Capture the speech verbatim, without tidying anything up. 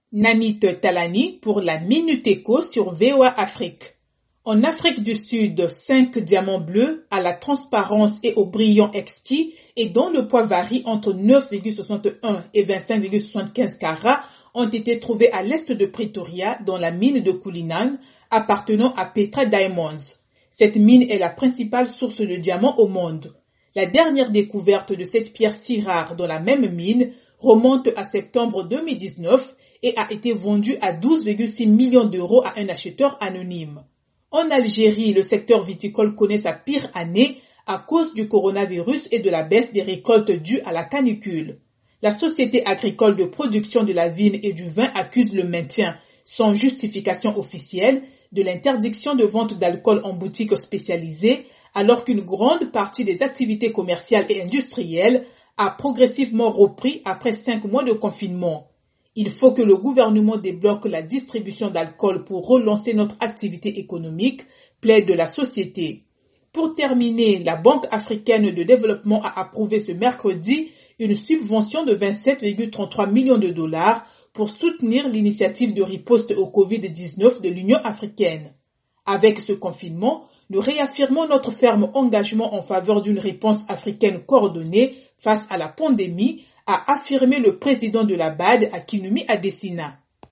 Nanit Talani pour la Minute Éco sur V O A Afrique. En Afrique du Sud, cinq diamants bleus à la transparence et au brillant exquis et dont le poids varie entre neuf virgule soixante et un et vingt-cinq virgule soixante-quinze carats ont été trouvés à l'est de Pretoria dans la mine de Cullinan appartenant à Petra Diamonds. Cette mine est la principale source de diamants au monde. La dernière découverte de cette pierre si rare dans la même mine remonte à septembre deux mille dix-neuf et a été vendue à douze virgule six millions d'euros à un acheteur anonyme. En Algérie, le secteur viticole connaît sa pire année à cause du coronavirus et de la baisse des récoltes dues à la canicule. La Société agricole de production de la vigne et du vin accuse le maintien, sans justification officielle, de l'interdiction de vente d'alcool en boutique spécialisée, alors qu'une grande partie des activités commerciales et industrielles a progressivement repris après cinq mois de confinement. Il faut que le gouvernement débloque la distribution d'alcool pour relancer notre activité économique, plaide la société. Pour terminer, la Banque africaine de développement a approuvé ce mercredi une subvention de vingt-sept virgule trente-trois millions de dollars pour soutenir l'initiative de riposte au covid dix-neuf de l'Union africaine. Avec ce confinement, nous réaffirmons notre ferme engagement en faveur d'une réponse africaine coordonnée face à la pandémie, a affirmé le président de la B A D, Akinwumi Adesina.